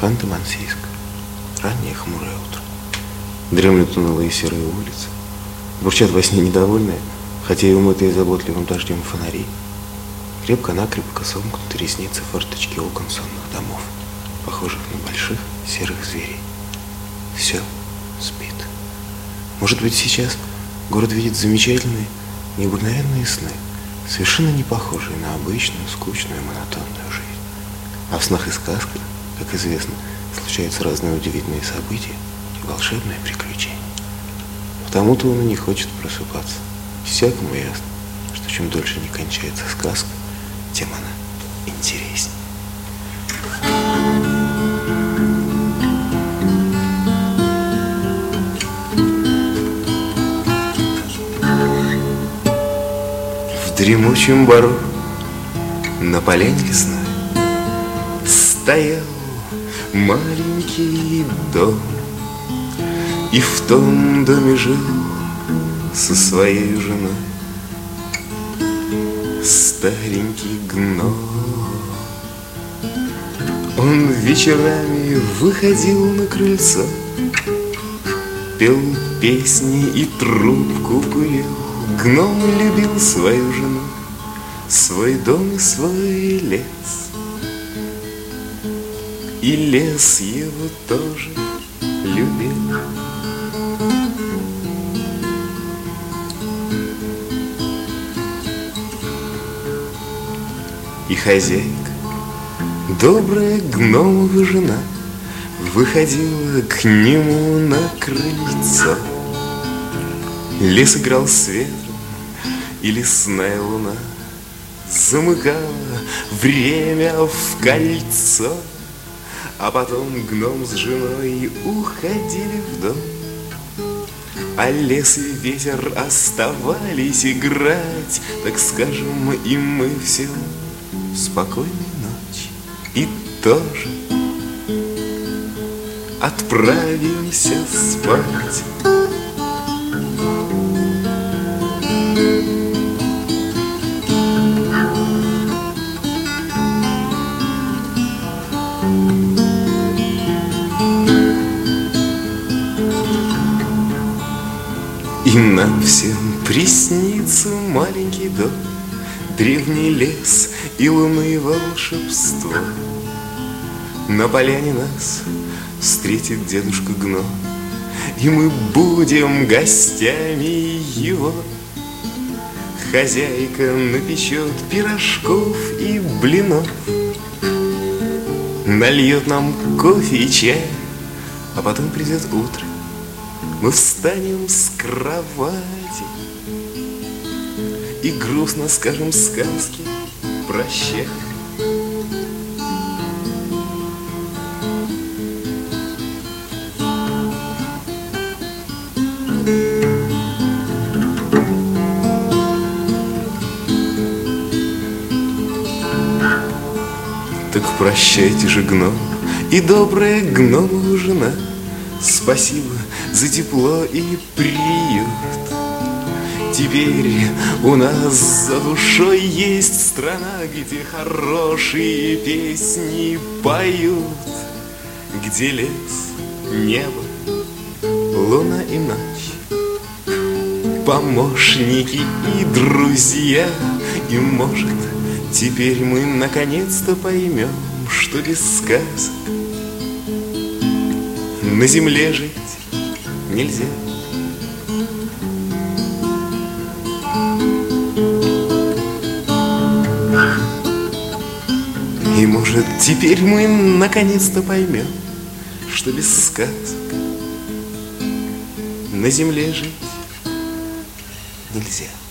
Ханты-Мансийск. Раннее хмурое утро. Дремлют унылые серые улицы. Бурчат во сне недовольные, хотя и умытые заботливым дождем фонари. Крепко-накрепко сомкнуты ресницы форточки окон сонных домов, похожих на больших серых зверей. Все спит. Может быть, сейчас город видит замечательные, необыкновенные сны, совершенно не похожие на обычную, скучную, монотонную жизнь. А в снах и сказках, как известно, случаются разные удивительные события и волшебные приключения. Потому-то он и не хочет просыпаться. Всякому ясно, что чем дольше не кончается сказка, тем она интереснее. В дремучем бару на поляне лесной стоял маленький дом, и в том доме жил со своей женой старенький гном. Он вечерами выходил на крыльцо, пел песни и трубку курил. Гном любил свою жену, свой дом и свой лес, и лес его тоже любил. И хозяйка, добрая гномова жена, выходила к нему на крыльцо. Лес играл с ветром, и лесная луна замыкала время в кольцо. А потом гном с женой уходили в дом, а лес и ветер оставались играть. Так скажем, и мы все спокойной ночи и тоже отправимся спать. И нам всем приснится маленький дом, древний лес и луны волшебство. На поляне нас встретит дедушка гном, и мы будем гостями его. Хозяйка напечет пирожков и блинов, нальет нам кофе и чай, а потом придет утро. Мы встанем с кровати и грустно скажем сказки прощай. Так прощайте же, гном и добрая гномова жена. Спасибо за тепло и приют. Теперь у нас за душой есть страна, где хорошие песни поют, где лес, небо, луна и ночь, помощники и друзья. И может, теперь мы наконец-то поймем, что без сказок на земле жить нельзя. И может, теперь мы наконец-то поймем, что без сказок на земле жить нельзя.